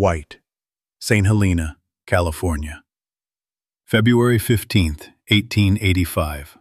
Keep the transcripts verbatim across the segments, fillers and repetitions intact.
White, Saint Helena, California. February fifteenth, eighteen eighty-five.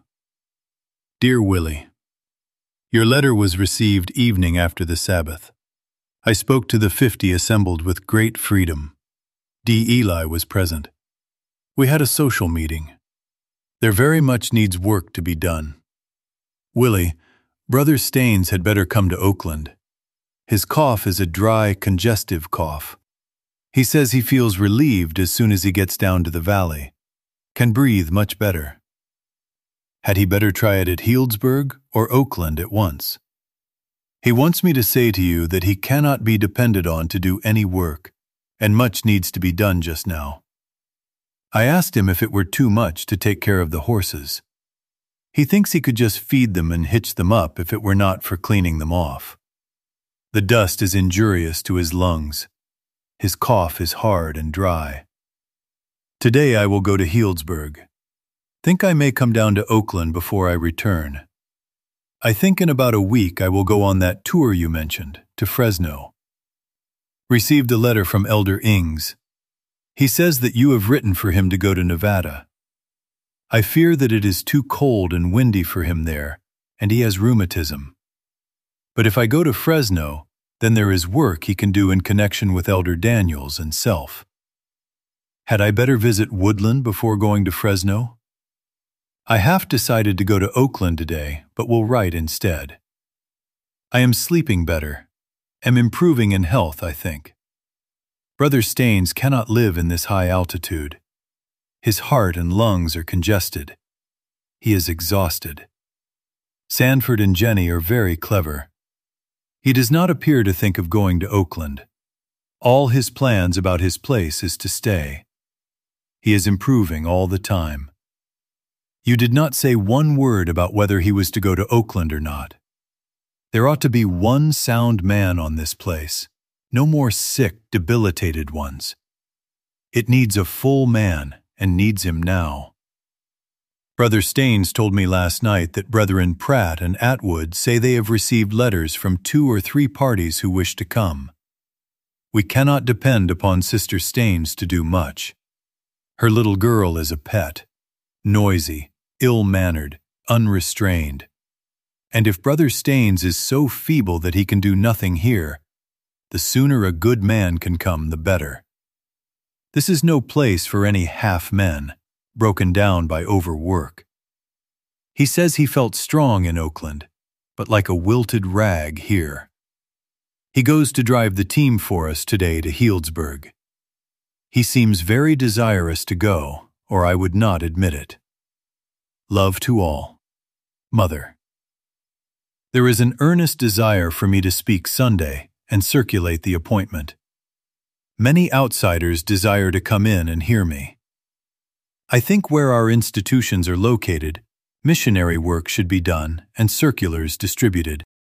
Dear Willie, your letter was received evening after the Sabbath. I spoke to the fifty assembled with great freedom. D. Eli was present. We had a social meeting. There very much needs work to be done. Willie, Brother Staines had better come to Oakland. His cough is a dry, congestive cough. He says he feels relieved as soon as he gets down to the valley. Can breathe much better. Had he better try it at Healdsburg or Oakland at once? He wants me to say to you that he cannot be depended on to do any work, and much needs to be done just now. I asked him if it were too much to take care of the horses. He thinks he could just feed them and hitch them up if it were not for cleaning them off. The dust is injurious to his lungs. His cough is hard and dry. Today I will go to Healdsburg. Think I may come down to Oakland before I return. I think in about a week I will go on that tour you mentioned, to Fresno. Received a letter from Elder Ings. He says that you have written for him to go to Nevada. I fear that it is too cold and windy for him there, and he has rheumatism. But if I go to Fresno, then there is work he can do in connection with Elder Daniels and self. Had I better visit Woodland before going to Fresno? I half decided to go to Oakland today, but will write instead. I am sleeping better, am improving in health, I think. Brother Staines cannot live in this high altitude. His heart and lungs are congested. He is exhausted. Sanford and Jenny are very clever. He does not appear to think of going to Oakland. All his plans about his place is to stay. He is improving all the time. You did not say one word about whether he was to go to Oakland or not. There ought to be one sound man on this place, no more sick, debilitated ones. It needs a full man, and needs him now. Brother Staines told me last night that Brethren Pratt and Atwood say they have received letters from two or three parties who wish to come. We cannot depend upon Sister Staines to do much. Her little girl is a pet, noisy, ill-mannered, unrestrained. And if Brother Staines is so feeble that he can do nothing here, the sooner a good man can come, the better. This is no place for any half-men, broken down by overwork. He says he felt strong in Oakland, but like a wilted rag here. He goes to drive the team for us today to Healdsburg. He seems very desirous to go, or I would not admit it. Love to all. Mother. There is an earnest desire for me to speak Sunday and circulate the appointment. Many outsiders desire to come in and hear me. I think where our institutions are located, missionary work should be done and circulars distributed.